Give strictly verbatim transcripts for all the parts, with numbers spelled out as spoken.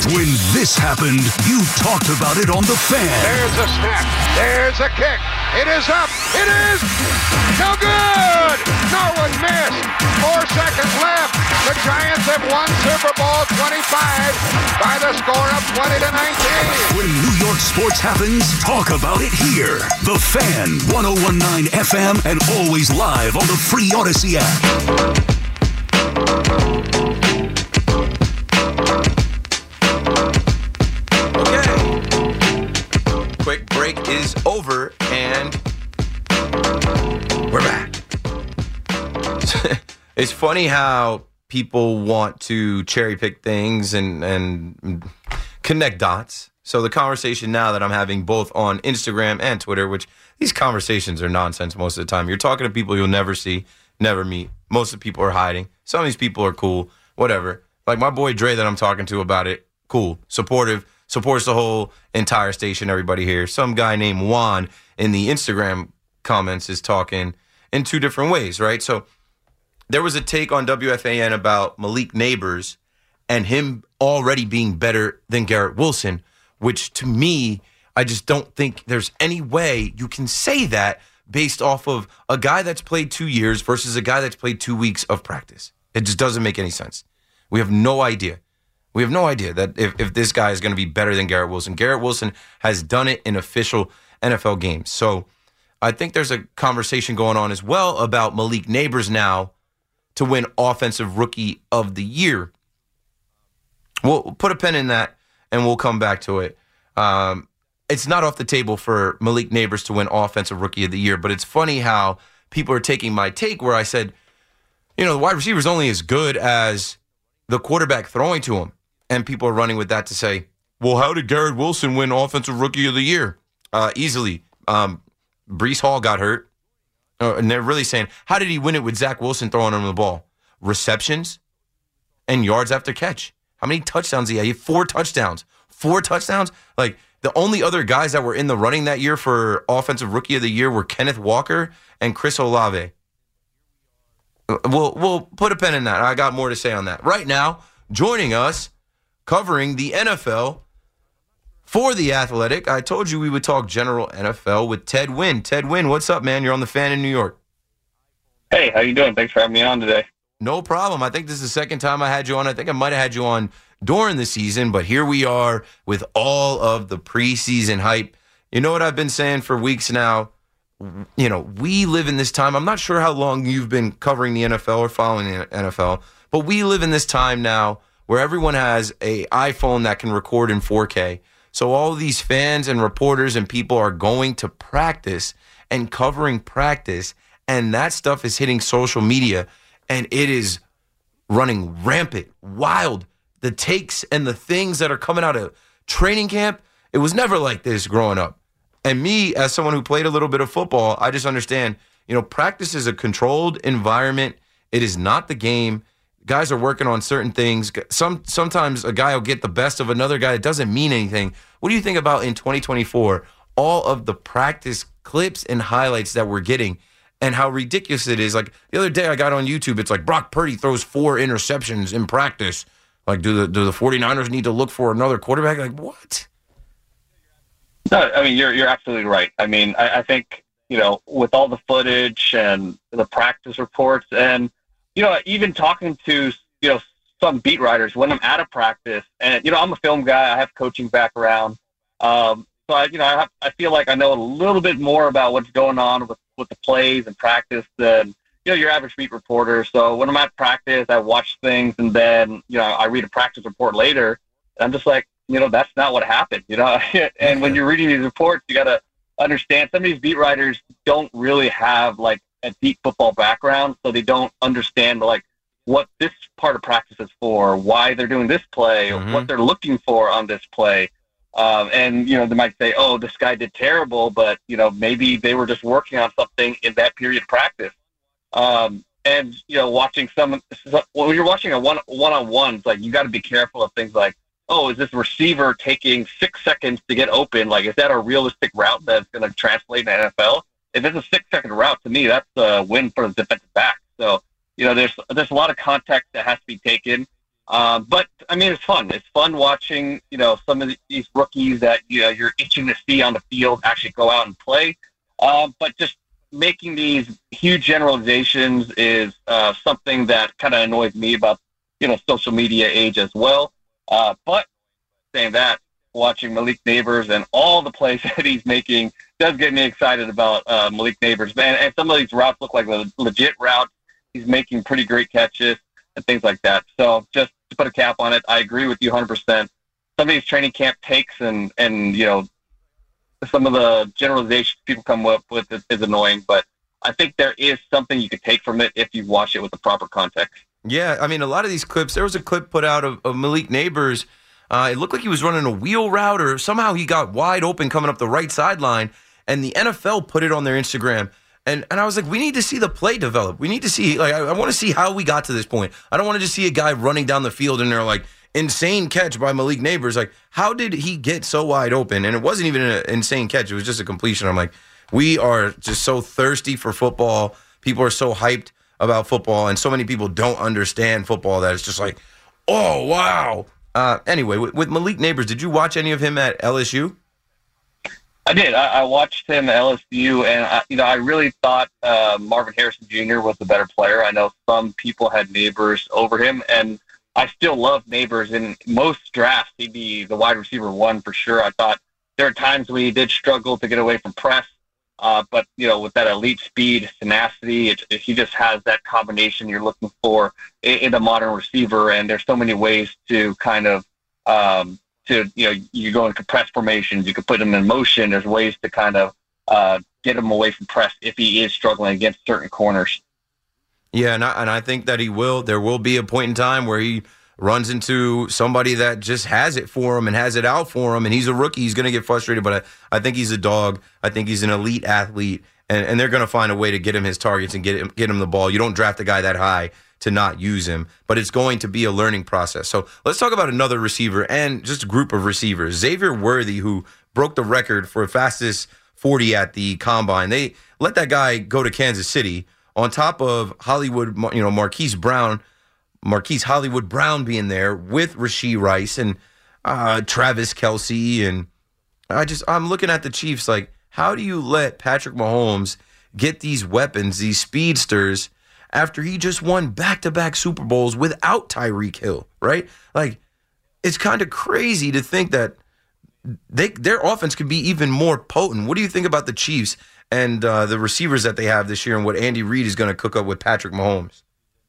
When this happened, you talked about it on The Fan. There's a snap. There's a kick. It is up. It is no good. Norwood missed. Four seconds left. The Giants have won Super Bowl twenty-five by the score of twenty to nineteen. When New York sports happens, talk about it here. The Fan, one oh one point nine F M, and always live on the free Odyssey app. Quick break is over, and we're back. It's funny how people want to cherry pick things and, and connect dots. So the conversation now that I'm having both on Instagram and Twitter, which these conversations are nonsense most of the time. You're talking to people you'll never see, never meet. Most of the people are hiding. Some of these people are cool, whatever. Like my boy Dre that I'm talking to about it, cool, supportive. Supports the whole entire station, everybody here. Some guy named Juan in the Instagram comments is talking in two different ways, right? So there was a take on W F A N about Malik Neighbors and him already being better than Garrett Wilson, which to me, I just don't think there's any way you can say that based off of a guy that's played two years versus a guy that's played two weeks of practice. It just doesn't make any sense. We have no idea. We have no idea that if, if this guy is going to be better than Garrett Wilson. Garrett Wilson has done it in official N F L games. So I think there's a conversation going on as well about Malik Neighbors now to win Offensive Rookie of the Year. We'll put a pin in that, and we'll come back to it. Um, it's not off the table for Malik Neighbors to win Offensive Rookie of the Year, but it's funny how people are taking my take where I said, you know, the wide receiver is only as good as the quarterback throwing to him. And people are running with that to say, well, how did Garrett Wilson win Offensive Rookie of the Year? Uh, easily. Um, Breece Hall got hurt. Uh, and they're really saying, how did he win it with Zach Wilson throwing him the ball? Receptions and yards after catch. How many touchdowns did he have? He had four touchdowns. Four touchdowns? Like, the only other guys that were in the running that year for Offensive Rookie of the Year were Kenneth Walker and Chris Olave. We'll, we'll put a pin in that. I got more to say on that. Right now, joining us, covering the N F L for The Athletic. I told you we would talk general N F L with Ted Nguyen. Ted Nguyen, what's up, man? You're on The Fan in New York. Hey, how you doing? Thanks for having me on today. No problem. I think this is the second time I had you on. I think I might have had you on during the season, but here we are with all of the preseason hype. You know what I've been saying for weeks now? You know, we live in this time. I'm not sure how long you've been covering the N F L or following the N F L, but we live in this time now where everyone has an iPhone that can record in four K. So all of these fans and reporters and people are going to practice and covering practice, and that stuff is hitting social media, and it is running rampant, wild. The takes and the things that are coming out of training camp, it was never like this growing up. And me, as someone who played a little bit of football, I just understand, you know, practice is a controlled environment. It is not the game. Guys are working on certain things. Some Sometimes a guy will get the best of another guy. It doesn't mean anything. What do you think about in twenty twenty-four, all of the practice clips and highlights that we're getting and how ridiculous it is? Like the other day I got on YouTube, it's like Brock Purdy throws four interceptions in practice. Like, do the do the 49ers need to look for another quarterback? Like, what? No, I mean, you're you're absolutely right. I mean, I, I think, you know, with all the footage and the practice reports and, you know, even talking to, you know, some beat writers when I'm out of practice, and, you know, I'm a film guy. I have coaching background. Um, so, I, you know, I, have, I feel like I know a little bit more about what's going on with, with the plays and practice than, you know, your average beat reporter. So when I'm at practice, I watch things, and then, you know, I read a practice report later, and I'm just like, you know, that's not what happened, you know. And when you're reading these reports, you got to understand some of these beat writers don't really have, like, a deep football background, so they don't understand, like, what this part of practice is for, why they're doing this play, Mm-hmm. or what they're looking for on this play. Um, and, you know, they might say, oh, this guy did terrible, but, you know, maybe they were just working on something in that period of practice. Um, and, you know, watching some, when you're watching a one, one-on-one, it's like, you got to be careful of things like, oh, is this receiver taking six seconds to get open? Like, is that a realistic route that's going to translate in the N F L? If it's a six-second route, to me, that's a win for the defensive back. So, you know, there's there's a lot of context that has to be taken. Uh, but I mean, it's fun. It's fun watching, you know, some of these rookies that you know you're itching to see on the field actually go out and play. Uh, but just making these huge generalizations is uh, something that kind of annoys me about, you know, social media age as well. Uh, but saying that, watching Malik Nabers and all the plays that he's making does get me excited about uh, Malik Nabers. Man, and some of these routes look like le- legit routes. He's making pretty great catches and things like that. So just to put a cap on it, I agree with you one hundred percent. Some of these training camp takes and, and you know, some of the generalizations people come up with is, is annoying, but I think there is something you could take from it if you watch it with the proper context. Yeah, I mean, a lot of these clips, there was a clip put out of, of Malik Nabers. Uh, it looked like he was running a wheel route, or somehow he got wide open coming up the right sideline, and the N F L put it on their Instagram. And and I was like, we need to see the play develop. We need to see, like, I, I want to see how we got to this point. I don't want to just see a guy running down the field and they're like, insane catch by Malik Nabers. Like, how did he get so wide open? And it wasn't even an insane catch. It was just a completion. I'm like, we are just so thirsty for football. People are so hyped about football, and so many people don't understand football that it's just like, oh, wow. Uh, anyway, with, with Malik Nabers, did you watch any of him at L S U? I did. I, I watched him at L S U, and I, you know, I really thought uh, Marvin Harrison Junior was the better player. I know some people had Nabers over him, and I still love Nabers. In most drafts, he'd be the wide receiver one for sure. I thought there are times when he did struggle to get away from press, uh, but you know, with that elite speed, tenacity, it, it, he just has that combination you're looking for in, in a modern receiver. And there's so many ways to kind of um, to you know, you go in compressed formations, you can put him in motion. There's ways to kind of uh, get him away from press if he is struggling against certain corners. Yeah, and I, and I think that he will. There will be a point in time where he runs into somebody that just has it for him and has it out for him, and he's a rookie. He's going to get frustrated, but I, I think he's a dog. I think he's an elite athlete, and, and they're going to find a way to get him his targets and get him, get him the ball. You don't draft a guy that high to not use him, but it's going to be a learning process. So let's talk about another receiver and just a group of receivers. Xavier Worthy, who broke the record for fastest forty at the Combine. They let that guy go to Kansas City on top of Hollywood, you know, Marquise Brown, Marquise Hollywood Brown being there with Rashee Rice and uh, Travis Kelce. And I just, I'm looking at the Chiefs like, how do you let Patrick Mahomes get these weapons, these speedsters, after he just won back-to-back Super Bowls without Tyreek Hill, right? Like, it's kind of crazy to think that they their offense could be even more potent. What do you think about the Chiefs and uh, the receivers that they have this year and what Andy Reid is going to cook up with Patrick Mahomes?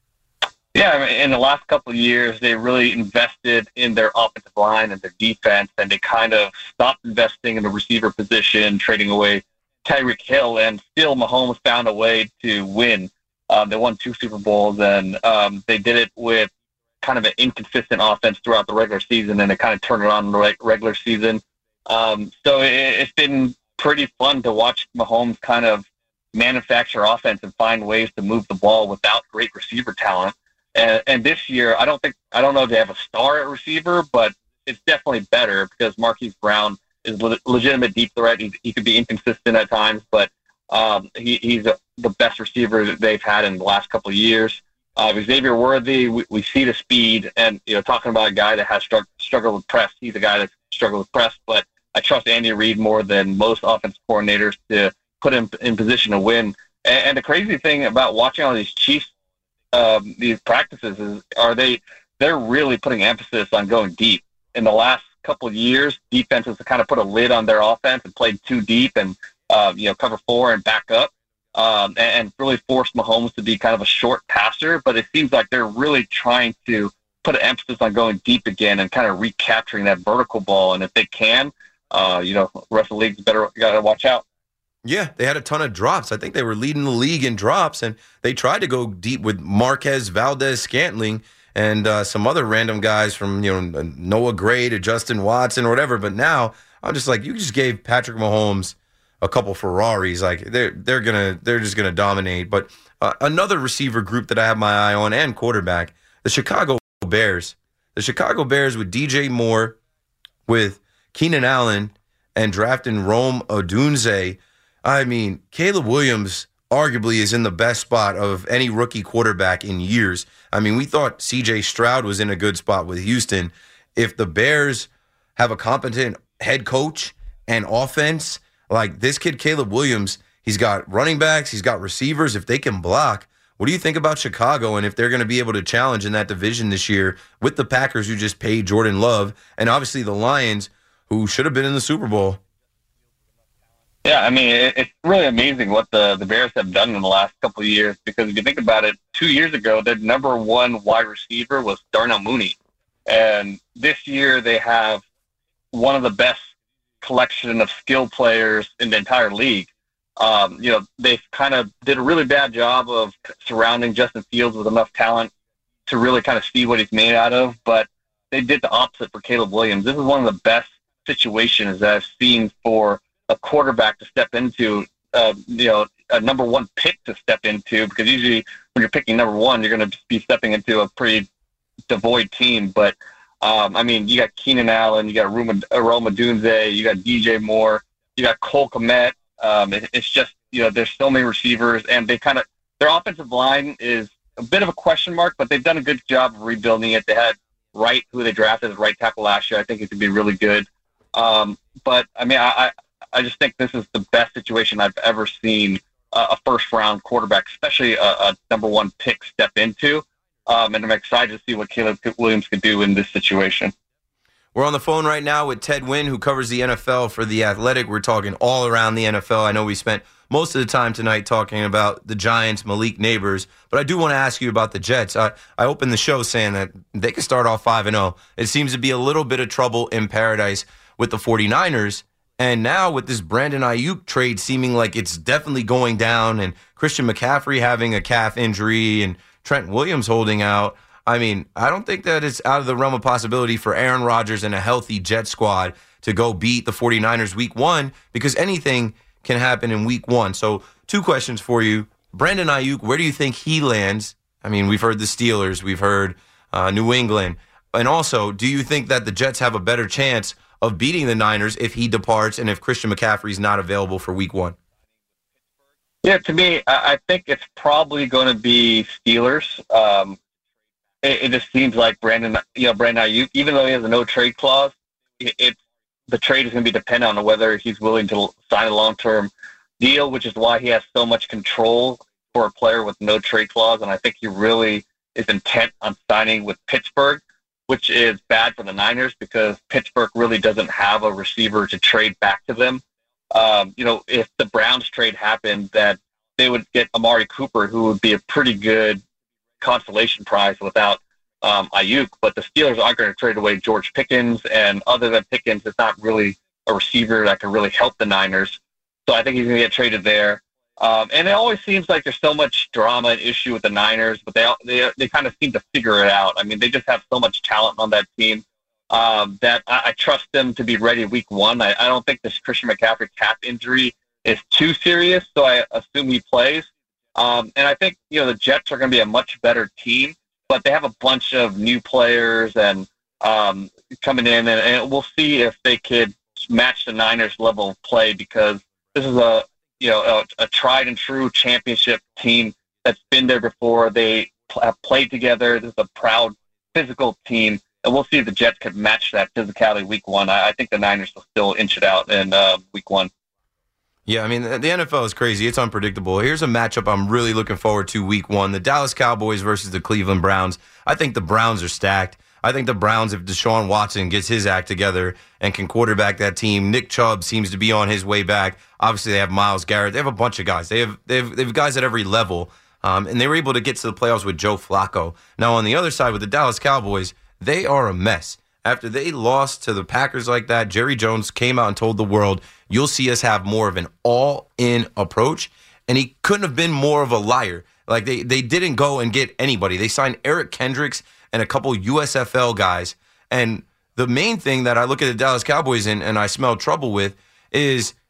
Yeah, I mean, in the last couple of years, they really invested in their offensive line and their defense, and they kind of stopped investing in the receiver position, trading away Tyreek Hill, and still Mahomes found a way to win. Um, they won two Super Bowls, and um, they did it with kind of an inconsistent offense throughout the regular season, and they kind of turned it on in the regular season. Um, so it, it's been pretty fun to watch Mahomes kind of manufacture offense and find ways to move the ball without great receiver talent. And, and this year, I don't think I don't know if they have a star at receiver, but it's definitely better because Marquise Brown is a legitimate deep threat. He, he could be inconsistent at times, but um, he, he's a, the best receiver that they've had in the last couple of years. Uh, Xavier Worthy, we, we see the speed, and you know, talking about a guy that has strugg- struggled with press, he's a guy that's struggled with press. But I trust Andy Reid more than most offensive coordinators to put him in position to win. And, and the crazy thing about watching all these Chiefs, um, these practices, is are they they're really putting emphasis on going deep. In the last couple of years, defenses have kind of put a lid on their offense and played too deep and uh, you know cover four and back up. Um, and, and really forced Mahomes to be kind of a short passer, but it seems like they're really trying to put an emphasis on going deep again and kind of recapturing that vertical ball. And if they can, uh, you know, the rest of the league's better got to watch out. Yeah, they had a ton of drops. I think they were leading the league in drops, and they tried to go deep with Marquez Valdez-Scantling and uh, some other random guys from you know Noah Gray to Justin Watson or whatever. But now I'm just like, you just gave Patrick Mahomes a couple Ferraris, like they're they're gonna they're just gonna dominate. But uh, another receiver group that I have my eye on and quarterback, the Chicago Bears. The Chicago Bears with D J Moore, with Keenan Allen, and drafting Rome Odunze. I mean, Caleb Williams arguably is in the best spot of any rookie quarterback in years. I mean, we thought C J Stroud was in a good spot with Houston. If the Bears have a competent head coach and offense, like this kid, Caleb Williams, he's got running backs, he's got receivers. If they can block, what do you think about Chicago and if they're going to be able to challenge in that division this year with the Packers who just paid Jordan Love and obviously the Lions who should have been in the Super Bowl? Yeah, I mean, it, it's really amazing what the, the Bears have done in the last couple of years because if you think about it, two years ago, their number one wide receiver was Darnell Mooney. And this year they have one of the best collection of skill players in the entire league. Um, you know, they kind of did a really bad job of surrounding Justin Fields with enough talent to really kind of see what he's made out of, but they did the opposite for Caleb Williams. This is one of the best situations that I've seen for a quarterback to step into, uh, you know, a number one pick to step into, because usually when you're picking number one, you're going to be stepping into a pretty devoid team. But, um, I mean, you got Keenan Allen, you got Roma Odunze, you got D J Moore, you got Cole Kmet. Um, it, it's just, you know, there's so many receivers, and they kind of, their offensive line is a bit of a question mark, but they've done a good job of rebuilding it. They had Wright, who they drafted as right tackle last year. I think it could be really good. Um, but, I mean, I, I, I just think this is the best situation I've ever seen uh, a first-round quarterback, especially a, a number one pick, step into. Um, and I'm excited to see what Caleb Williams could do in this situation. We're on the phone right now with Ted Nguyen, who covers the N F L for The Athletic. We're talking all around the N F L. I know we spent most of the time tonight talking about the Giants, Malik Neighbors, but I do want to ask you about the Jets. I, I opened the show saying that they could start off five and oh. It seems to be a little bit of trouble in paradise with the 49ers, and now with this Brandon Ayuk trade seeming like it's definitely going down, and Christian McCaffrey having a calf injury, and Trent Williams holding out, I mean, I don't think that it's out of the realm of possibility for Aaron Rodgers and a healthy Jet squad to go beat the 49ers week one, because anything can happen in week one. So two questions for you. Brandon Ayuk, where do you think he lands? I mean, we've heard the Steelers, we've heard uh, New England. And also, do you think that the Jets have a better chance of beating the Niners if he departs and if Christian McCaffrey's not available for week one? Yeah, to me, I think it's probably going to be Steelers. Um, It, it just seems like Brandon, you know, Brandon Ayuk, even though he has a no trade clause, it, it the trade is going to be dependent on whether he's willing to sign a long term deal, which is why he has so much control for a player with no trade clause. And I think he really is intent on signing with Pittsburgh, which is bad for the Niners because Pittsburgh really doesn't have a receiver to trade back to them. Um, you know, if the Browns trade happened, that they would get Amari Cooper, who would be a pretty good consolation prize without um, Ayuk, but the Steelers aren't going to trade away George Pickens, and other than Pickens, it's not really a receiver that can really help the Niners. So I think he's going to get traded there. Um, and it always seems like there's so much drama and issue with the Niners, but they they they kind of seem to figure it out. I mean, they just have so much talent on that team um, that I, I trust them to be ready week one. I, I don't think this Christian McCaffrey calf injury is too serious, so I assume he plays. Um, and I think, you know, the Jets are going to be a much better team, but they have a bunch of new players and um, coming in, and, and we'll see if they could match the Niners level of play, because this is a, you know, a, a tried and true championship team that's been there before. They have played together. This is a proud, physical team, and we'll see if the Jets could match that physicality week one. I, I think the Niners will still inch it out in uh, week one. Yeah, I mean, the N F L is crazy. It's unpredictable. Here's a matchup I'm really looking forward to week one. The Dallas Cowboys versus the Cleveland Browns. I think the Browns are stacked. I think the Browns, if Deshaun Watson gets his act together and can quarterback that team, Nick Chubb seems to be on his way back. Obviously, they have Myles Garrett. They have a bunch of guys. They have they have, they have guys at every level, um, and they were able to get to the playoffs with Joe Flacco. Now, on the other side, with the Dallas Cowboys, they are a mess. After they lost to the Packers like that, Jerry Jones came out and told the world, you'll see us have more of an all-in approach. And he couldn't have been more of a liar. Like, they, they didn't go and get anybody. They signed Eric Kendricks and a couple U S F L guys. And the main thing that I look at the Dallas Cowboys and, and I smell trouble with is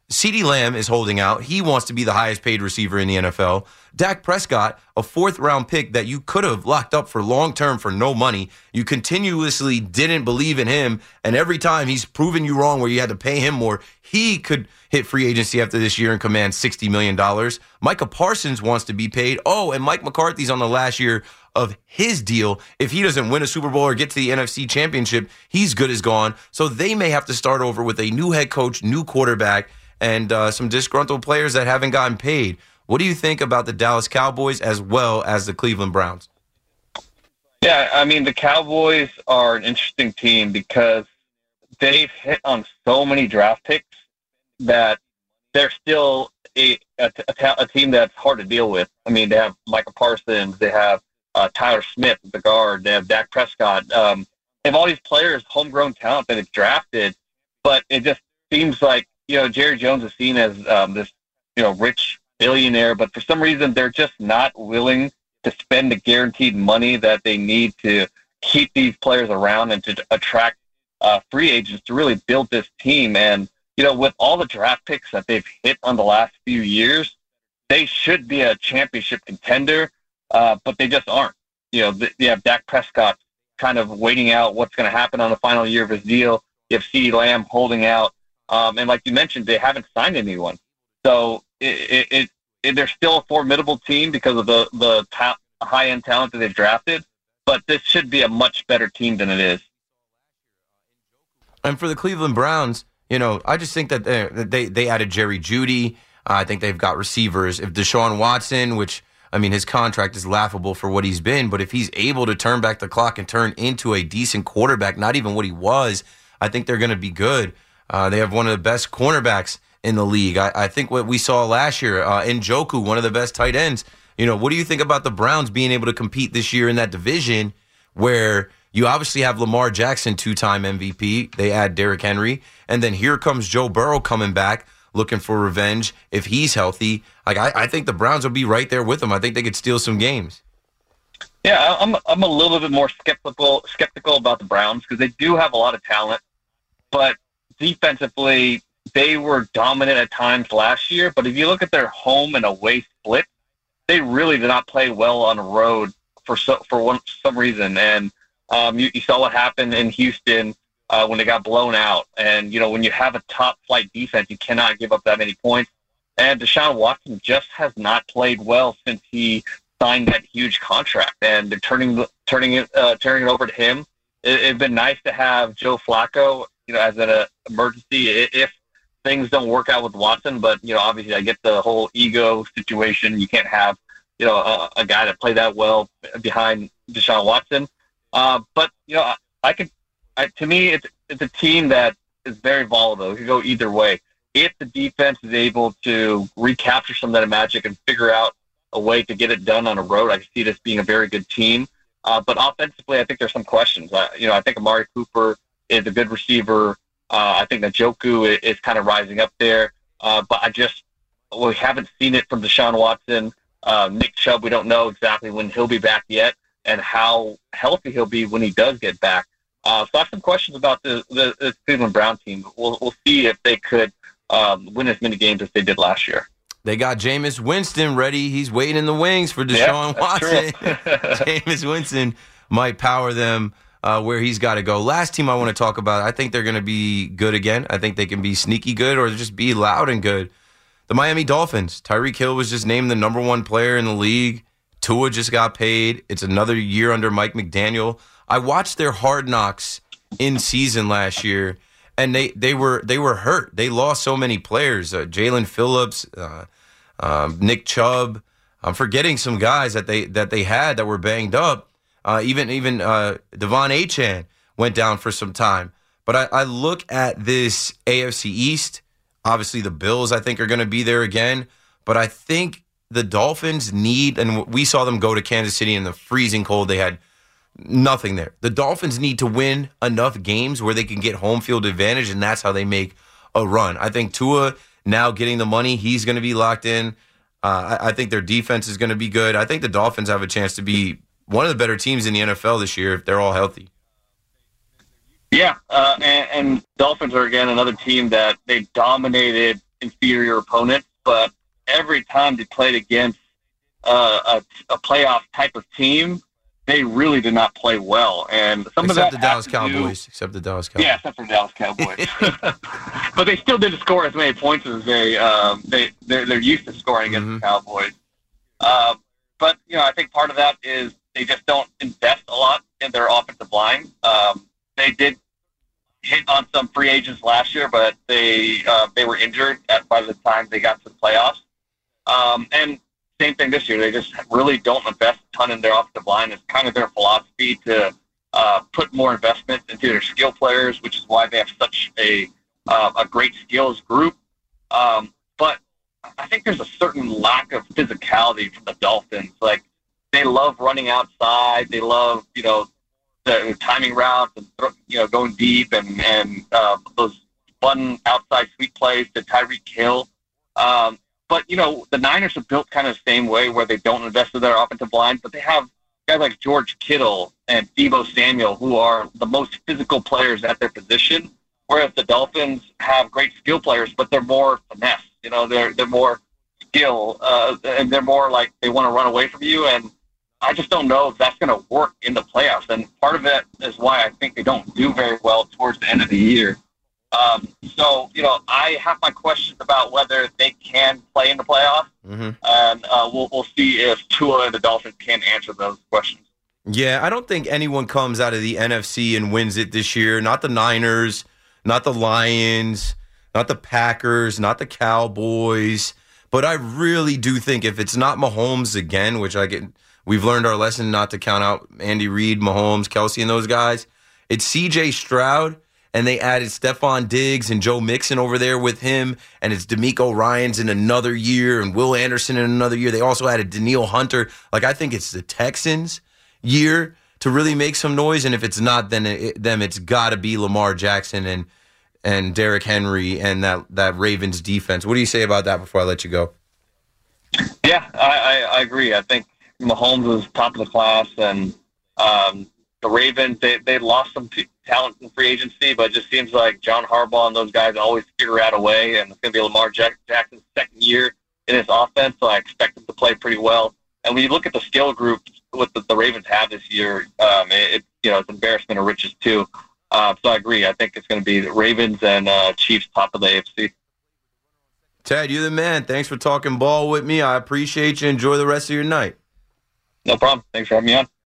CeeDee Lamb is holding out. He wants to be the highest paid receiver in the N F L. Dak Prescott, a fourth round pick that you could have locked up for long term for no money. You continuously didn't believe in him. And every time he's proven you wrong where you had to pay him more, he could hit free agency after this year and command sixty million dollars. Micah Parsons wants to be paid. Oh, and Mike McCarthy's on the last year of his deal. If he doesn't win a Super Bowl or get to the N F C Championship, he's good as gone. So they may have to start over with a new head coach, new quarterback, and uh, some disgruntled players that haven't gotten paid. What do you think about the Dallas Cowboys as well as the Cleveland Browns? Yeah, I mean, the Cowboys are an interesting team because they've hit on so many draft picks that they're still a, a, a, a team that's hard to deal with. I mean, they have Micah Parsons, they have uh, Tyler Smith at the guard, they have Dak Prescott. Um, they have all these players, homegrown talent that they've drafted, but it just seems like, you know, Jerry Jones is seen as um, this, you know, rich billionaire, but for some reason they're just not willing to spend the guaranteed money that they need to keep these players around and to attract uh, free agents to really build this team. And, you know, with all the draft picks that they've hit on the last few years, they should be a championship contender, uh, but they just aren't. You know, th- you have Dak Prescott kind of waiting out what's going to happen on the final year of his deal. You have CeeDee Lamb holding out. Um, and like you mentioned, they haven't signed anyone. So it, it, it, they're still a formidable team because of the, the ta- high-end talent that they've drafted. But this should be a much better team than it is. And for the Cleveland Browns, you know, I just think that they they, they added Jerry Jeudy. Uh, I think they've got receivers. If Deshaun Watson, which, I mean, his contract is laughable for what he's been, but if he's able to turn back the clock and turn into a decent quarterback, not even what he was, I think they're going to be good. Uh, they have one of the best cornerbacks in the league. I, I think what we saw last year, uh, Njoku, one of the best tight ends. You know, what do you think about the Browns being able to compete this year in that division where you obviously have Lamar Jackson, two-time M V P. They add Derrick Henry. And then here comes Joe Burrow coming back, looking for revenge if he's healthy. Like, I, I think the Browns will be right there with them. I think they could steal some games. Yeah, I'm I'm a little bit more skeptical skeptical about the Browns because they do have a lot of talent, but defensively, they were dominant at times last year, but if you look at their home and away split, they really did not play well on the road for so, for one, some reason. And um, you, you saw what happened in Houston uh, when they got blown out. And, you know, when you have a top-flight defense, you cannot give up that many points. And Deshaun Watson just has not played well since he signed that huge contract. And they're turning, turning, it, uh, turning it over to him. It, it'd been nice to have Joe Flacco, you know, as an uh, emergency if things don't work out with Watson. But, you know, obviously I get the whole ego situation. You can't have, you know, a, a guy that played that well behind Deshaun Watson. Uh, but, you know, I, I could, I, to me, it's, it's a team that is very volatile. It could go either way. If the defense is able to recapture some of that magic and figure out a way to get it done on a road, I see this being a very good team. Uh, but offensively, I think there's some questions. Uh, you know, I think Amari Cooper is a good receiver. Uh, I think that Njoku is, is kind of rising up there. Uh, but I just, we haven't seen it from Deshaun Watson. Uh, Nick Chubb, we don't know exactly when he'll be back yet and how healthy he'll be when he does get back. Uh, so I have some questions about the, the, the Cleveland Brown team. We'll, we'll see if they could um, win as many games as they did last year. They got Jameis Winston ready. He's waiting in the wings for Deshaun yeah, Watson. Jameis Winston might power them uh, where he's got to go. Last team I want to talk about, I think they're going to be good again. I think they can be sneaky good or just be loud and good. The Miami Dolphins. Tyreek Hill was just named the number one player in the league. Tua just got paid. It's another year under Mike McDaniel. I watched their Hard Knocks in season last year, and they, they were they were hurt. They lost so many players. Uh, Jalen Phillips, uh, um, Nick Chubb. I'm forgetting some guys that they that they had that were banged up. Uh, even even uh, Devon Achane went down for some time. But I, I look at this A F C East. Obviously, the Bills, I think, are going to be there again. But I think the Dolphins need, and we saw them go to Kansas City in the freezing cold. They had nothing there. The Dolphins need to win enough games where they can get home field advantage, and that's how they make a run. I think Tua, now getting the money, he's going to be locked in. Uh, I, I think their defense is going to be good. I think the Dolphins have a chance to be one of the better teams in the N F L this year if they're all healthy. Yeah, uh, and, and Dolphins are, again, another team that they dominated inferior opponents, but every time they played against uh, a, a playoff type of team, they really did not play well. And some except of that the Dallas do, Cowboys. Except the Dallas Cowboys. Yeah, except for the Dallas Cowboys. But they still didn't score as many points as they um, they they're, they're used to scoring against mm-hmm. the Cowboys. Uh, but you know, I think part of that is they just don't invest a lot in their offensive line. Um, they did hit on some free agents last year, but they uh, they were injured at, by the time they got to the playoffs. Um, and same thing this year. They just really don't invest a ton in their offensive line. It's kind of their philosophy to uh, put more investment into their skill players, which is why they have such a uh, a great skills group. Um, but I think there's a certain lack of physicality from the Dolphins. Like, they love running outside. They love, you know, the timing routes and, you know, going deep and, and uh, those fun outside sweep plays to Tyreek Hill. Um, but, you know, the Niners are built kind of the same way where they don't invest in their offensive line, but they have guys like George Kittle and Deebo Samuel who are the most physical players at their position, whereas the Dolphins have great skill players, but they're more finesse. You know, they're they're more skill, uh, and they're more like they want to run away from you. And I just don't know if that's going to work in the playoffs. And part of it is why I think they don't do very well towards the end of the year. Um, so, you know, I have my questions about whether they can play in the playoffs, mm-hmm. and uh, we'll we'll see if Tua and the Dolphins can answer those questions. Yeah, I don't think anyone comes out of the N F C and wins it this year. Not the Niners, not the Lions, not the Packers, not the Cowboys. But I really do think if it's not Mahomes again, which I get, we've learned our lesson not to count out Andy Reid, Mahomes, Kelsey, and those guys. It's C J Stroud, and they added Stephon Diggs and Joe Mixon over there with him, and it's DeMeco Ryans in another year and Will Anderson in another year. They also added Danielle Hunter. Like, I think it's the Texans' year to really make some noise, and if it's not then it, them, it's got to be Lamar Jackson and and Derrick Henry and that, that Ravens defense. What do you say about that before I let you go? Yeah, I, I, I agree. I think Mahomes is top of the class, and um, the Ravens, they, they lost some t- talent in free agency, but it just seems like John Harbaugh and those guys always figure out a way, and it's going to be Lamar Jack- Jackson's second year in his offense, so I expect him to play pretty well. And when you look at the skill group what the, the Ravens have this year, um, it, it you know it's embarrassment of riches too. Uh, so I agree. I think it's going to be the Ravens and uh, Chiefs top of the A F C. Ted, you're the man. Thanks for talking ball with me. I appreciate you. Enjoy the rest of your night. No problem. Thanks for having me on.